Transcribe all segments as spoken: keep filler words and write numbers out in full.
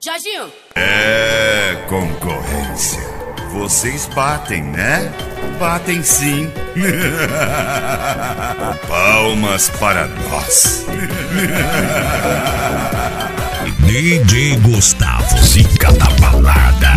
Jorginho. É, concorrência. Vocês batem, né? Batem sim. Palmas para nós. D J Gustavo, zica da balada.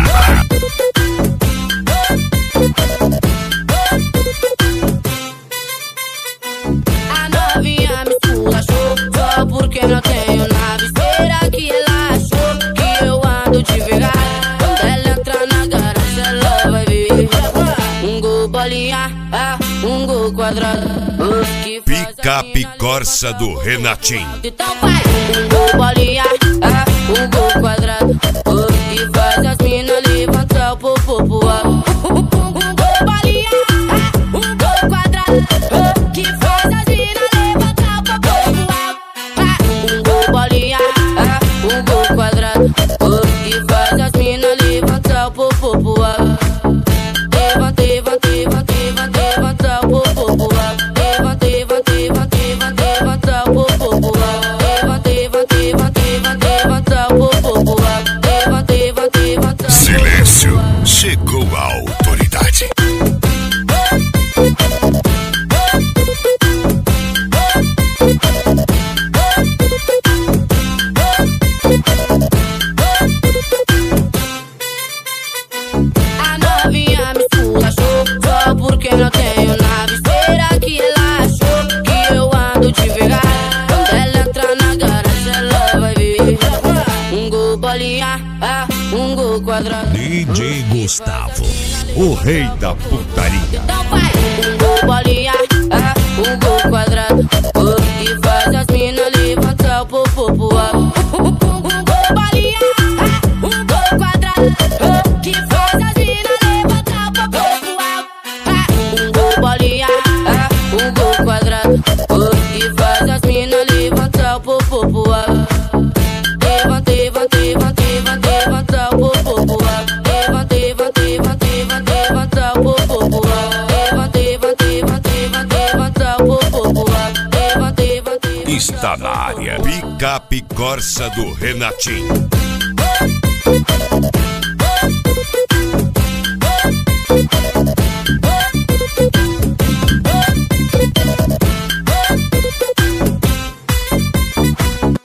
A novinha me esculachou só porque não tenho nave. Será que ela achou que eu ando devagar? Quando ela entrar na garagem ela vai ver um gol bolinha, ah, um gol quadrado. Picape Corsa do Renatinho. Então vai, um gol bolinha, ah, um gol quadrado. Que faz as minas levantar o popô pro alto. Um gol bolinha, ah, um gol quadrado. Que faz as minas levantar o popô pro alto. Um gol bolinha, ah, um gol quadrado. Que faz as minas levantar o popô pro alto. Levanta, levanta, levanta, levanta, levanta o popô pro alto. Levanta, levanta, levanta, levanta, levanta o popô pro alto. Levanta, levanta, levanta, levanta, levanta o popô pro alto. Levanta, levanta, levanta. Silêncio, chegou a autoridade. A novinha me esculachou só porque não tenho nave. Será que ela achou que eu ando devagar? Quando ela entrar na garagem ela vai ver um gol bolinha, ah, um gol quadrado. D J Gustavo, O rei da putaria. Então vai, um gol bolinha, ah, um gol quadrado. Que faz as minas levantar o popô pro alto. Um gol bolinha, ah, um gol quadrado. Que faz as minas levantar o popô pro alto. Um gol bolinha, ah, um gol quadrado. Que faz as minas levantar o popô pro alto. Levanta, levanta, levanta, levanta, levanta o popô pro alto. Levanta, levanta, levanta, levanta, levanta o popô pro alto. Levanta, levanta, levanta, levanta, levanta o popô pro alto. Levanta, levanta, levanta. Está na área. Picape Corsa do Renatinho.